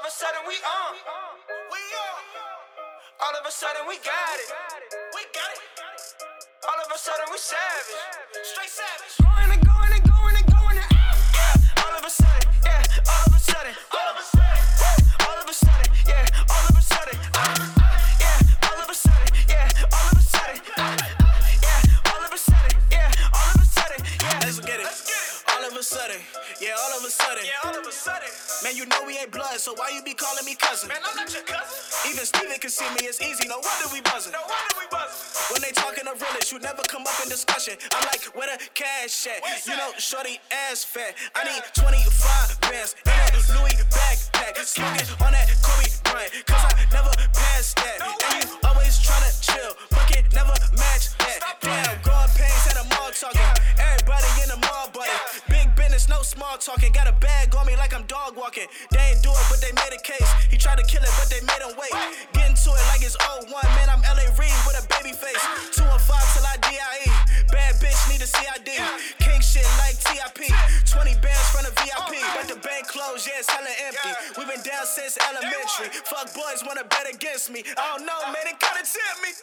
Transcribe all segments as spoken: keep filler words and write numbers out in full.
a sudden we on. We on. All of a sudden we got it. We got it. All of a sudden we savage. Straight savage. Going and going and going and going and yeah. All of a sudden, yeah. All of a sudden, all of a sudden, all of a sudden, yeah. All of a sudden, yeah. All of a sudden, yeah. All of a sudden, yeah. All of a sudden, yeah. All of a sudden, yeah. Let's get it. All of a sudden, yeah. All of a sudden, yeah. All of a sudden. Man, you know we ain't blood, so why you be calling me cousin? Man, I'm not your cousin. Even Steven can see me, it's easy, no wonder we buzzing. No wonder we buzzing. When they talking the realest, you never come up in discussion. I'm like, where the cash at? Where's You that? know, shorty ass fat. I need twenty-five bands in that Louis backpack. Smoking on that Kobe Bryant, cause I never passed that. No And you always tryna chill, but can never match that. Damn, growing pains at a mall talking. Everybody in the mall buddy. Big business, no small talking. Got a bag on me like I'm dog walking. They ain't do it, but they made a case. He tried to kill it, but they made him wait. Getting to it like it's oh one. Man, I'm L A Reid with a baby face. two one five till I D I E. Bad bitch need a C I D. King shit like T I P. twenty bands from the V I P. But the bank closed, yeah, it's hella empty. We been down since elementary. Fuck boys wanna bet against me. I don't know, man, it kinda tempt me.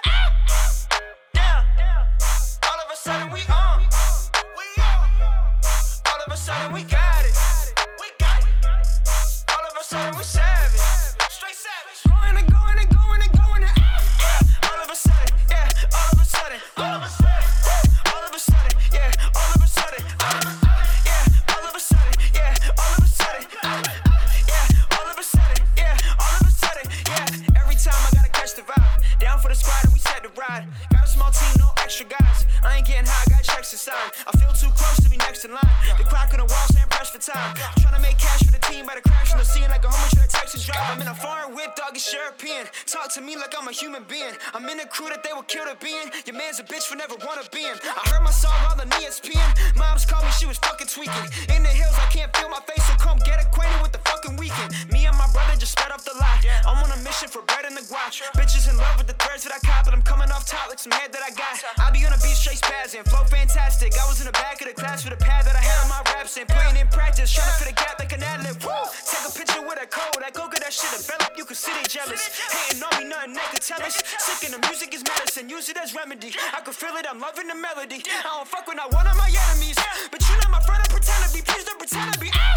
Yeah. All of a sudden we on. We on. All of a sudden we got it. We got it. All of a sudden we savage. Straight savage. Going and going and going and going and yeah. All of a sudden, yeah. All of a sudden, all of a sudden, all of a sudden, yeah. All of a sudden, yeah. All of a sudden, yeah. All of a sudden, yeah. All of a sudden, yeah. All of a sudden, yeah. Every time I gotta catch the vibe. Down for the squad and we set the ride. Got a small team, no extra guys. I ain't getting high, got checks inside. I feel too close to be next in line. The clock on the wall saying press for time. Tryna make cash for the team by the crash in the scene like a homer to the Texas drive. I'm in a foreign whip, dog, it's European. Talk to me like I'm a human being. I'm in a crew that they will kill to be in. Your man's a bitch for never wanna be in. I heard my song all on E S P N. Moms called me, she was fucking tweaking. In the hills, I can't feel my face, so come get acquainted with the fucking weekend. Me and my brother just sped up the lot. I'm on a mission for bread and the guac. Bitches in love with the threads that I cop, but I'm coming off top like some head that I got. I be on a beat straight spazzing, flow fantastic. I was in the back of the class with a pad that I had on my raps and playing in practice, trying to fit a gap like an ad-lib. Woo! Take a picture with a code, I go get that shit develop, you can see they jealous. Hating on me, nothing they can tell us. Sick in the music is medicine, use it as remedy. I can feel it, I'm loving the melody. I don't fuck with not one of my enemies, but you not my friend, I pretend to be. Please don't pretend to be.